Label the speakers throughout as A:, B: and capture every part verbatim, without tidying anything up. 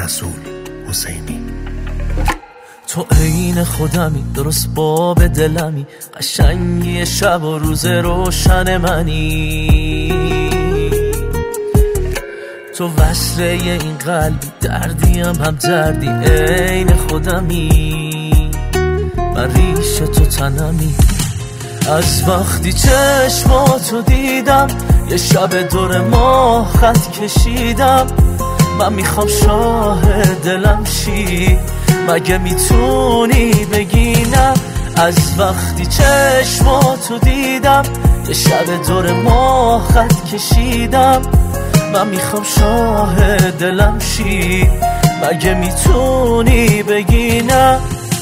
A: رسول حسینی.
B: تو عین خودمی، درست باب دلمی، قشنگی شب و روز روشن منی. تو وصله این قلبی، دردیم هم دردی، عین خودمی، من ریش تو تنمی. از وقتی چشماتو دیدم، یه شب دور ماه خط کشیدم. من میخوام شاه دلم شی، مگه میتونی بگی نه؟ از وقتی چشماتو دیدم، یه شب دور ماه خط کشیدم. من میخوام شاه دلم شی، مگه میتونی بگی نه؟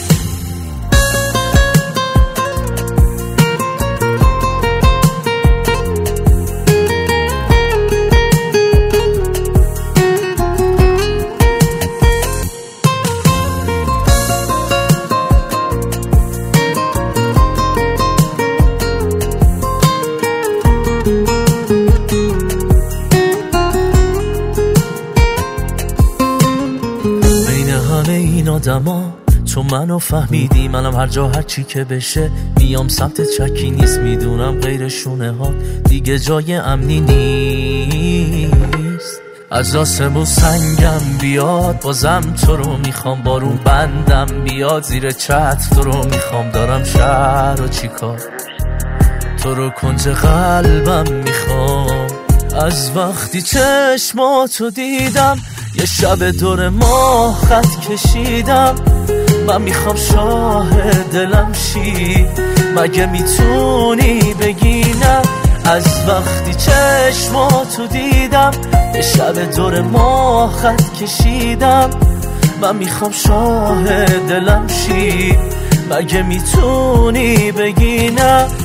B: این آدما تو منو فهمیدی، منم هر جا هر چی که بشه میام سمت چکی نیست. میدونم غیر شونه ها دیگه جای امنی نیست. از آسمون سنگم بیاد بازم تو رو میخوام، بارون بندم بیاد زیر چتر تو رو میخوام. دارم شهر و چیکار، تو رو کنج قلبم میخوام. از وقتی چشماتو دیدم، یه شب دور ماه خط کشیدم. من میخوام شاه دلم شی، مگه میتونی بگی نه؟ از وقتی چشماتو دیدم، یه شب دور ماه خط کشیدم. من میخوام شاه دلم شی، مگه میتونی بگی نه؟